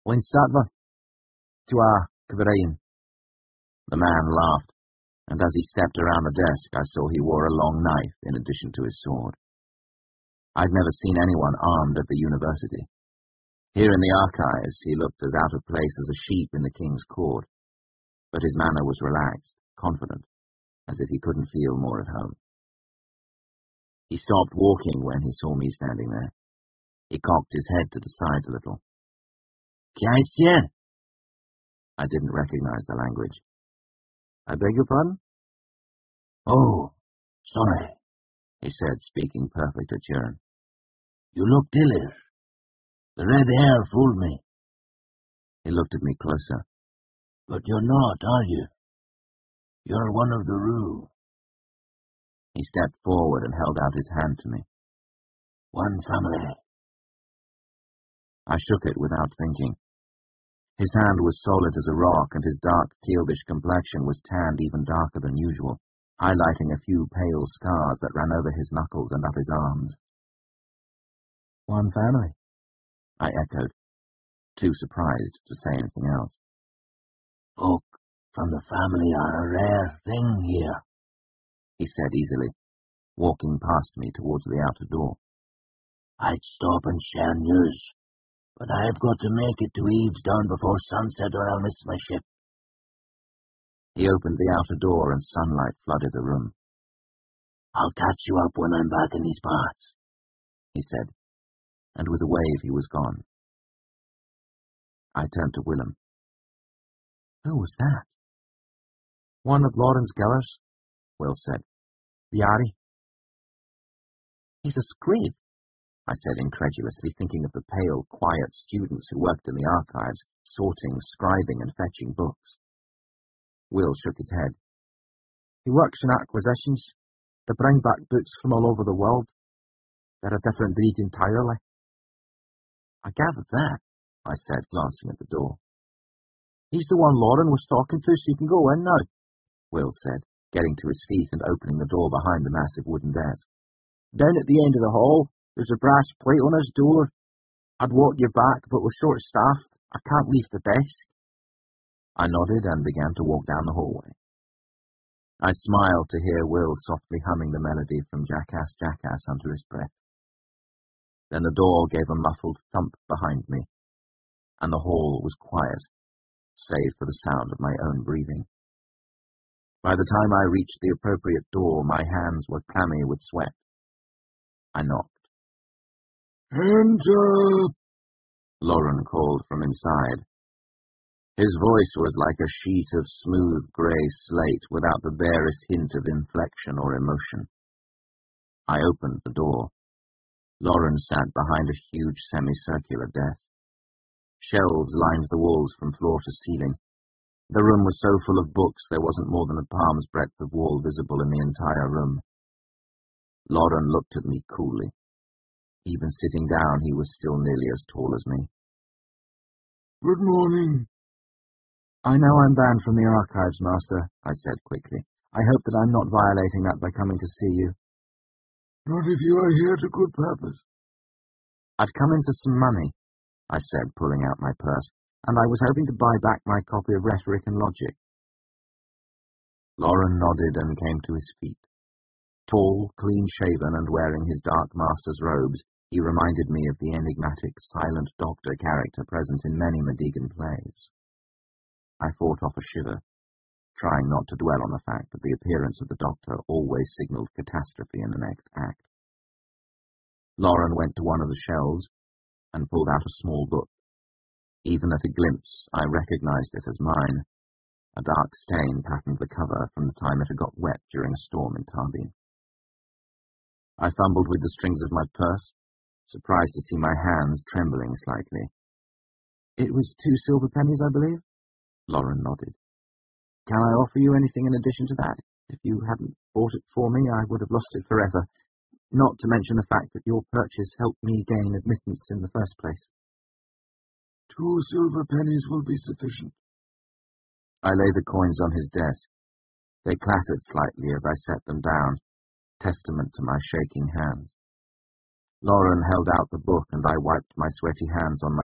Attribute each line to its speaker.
Speaker 1: Oin Satva, Tua Kavarayan. The man laughed, and as he stepped around the desk, I saw he wore a long knife in addition to his sword. I'd never seen anyone armed at the university. Here in the archives, he looked as out of place as a sheep in the king's court, but his manner was relaxed, confident, as if he couldn't feel more at home. He stopped walking when he saw me standing there. He cocked his head to the side a little. Kyaitsia? I didn't recognize the language. I beg your pardon?
Speaker 2: Oh, sorry,
Speaker 1: he said, speaking perfect Aturan.
Speaker 2: You look Dillish. The red hair fooled me.
Speaker 1: He looked at me closer.
Speaker 2: But you're not, are you? You're one of the Rue.
Speaker 1: He stepped forward and held out his hand to me.
Speaker 2: One family.
Speaker 1: I shook it without thinking. His hand was solid as a rock, and his dark, tealish complexion was tanned even darker than usual, highlighting a few pale scars that ran over his knuckles and up his arms. One family, I echoed, too surprised to say anything else.
Speaker 2: Folk from the family are a rare thing here,
Speaker 1: he said easily, walking past me towards the outer door.
Speaker 2: I'd stop and share news, but I've got to make it to Evestown before sunset or I'll miss my ship.
Speaker 1: He opened the outer door and sunlight flooded the room.
Speaker 2: I'll catch you up when I'm back in these parts,
Speaker 1: he said, and with a wave he was gone. I turned to Willem. Who was that? One of Lawrence Gellers, Will said. The Ari. He's a scribe, I said incredulously, thinking of the pale, quiet students who worked in the archives, sorting, scribing, and fetching books. Will shook his head. He works in acquisitions. They bring back books from all over the world. They're a different breed entirely. I gathered that, I said, glancing at the door. He's the one Lauren was talking to, so you can go in now, Will said, getting to his feet and opening the door behind the massive wooden desk. Down at the end of the hall, there's a brass plate on his door. I'd walk you back, but we're short-staffed. I can't leave the desk. I nodded and began to walk down the hallway. I smiled to hear Will softly humming the melody from Jackass Jackass under his breath. Then the door gave a muffled thump behind me, and the hall was quiet, save for the sound of my own breathing. By the time I reached the appropriate door, my hands were clammy with sweat. I knocked.
Speaker 2: Enter!
Speaker 1: Lauren called from inside. His voice was like a sheet of smooth grey slate without the barest hint of inflection or emotion. I opened the door. Lauren sat behind a huge semicircular desk. Shelves lined the walls from floor to ceiling. The room was so full of books there wasn't more than a palm's breadth of wall visible in the entire room. Lauren looked at me coolly. Even sitting down, he was still nearly as tall as me.
Speaker 2: Good morning.
Speaker 1: I know I'm banned from the archives, Master, I said quickly. I hope that I'm not violating that by coming to see you.
Speaker 2: Not if you are here to good purpose.
Speaker 1: I've come into some money, I said, pulling out my purse, and I was hoping to buy back my copy of Rhetoric and Logic. Lauren nodded and came to his feet. Tall, clean-shaven, and wearing his dark master's robes, he reminded me of the enigmatic silent doctor character present in many Medigan plays. I fought off a shiver, trying not to dwell on the fact that the appearance of the doctor always signalled catastrophe in the next act. Lauren went to one of the shelves and pulled out a small book. Even at a glimpse, I recognized it as mine. A dark stain patterned the cover from the time it had got wet during a storm in Tarbine. I fumbled with the strings of my purse, surprised to see my hands trembling slightly. It was 2 silver pennies, I believe? Lauren nodded. Can I offer you anything in addition to that? If you hadn't bought it for me, I would have lost it forever, not to mention the fact that your purchase helped me gain admittance in the first place.
Speaker 2: 2 silver pennies will be sufficient.
Speaker 1: I laid the coins on his desk. They clattered slightly as I set them down, testament to my shaking hands. Lauren held out the book, and I wiped my sweaty hands on my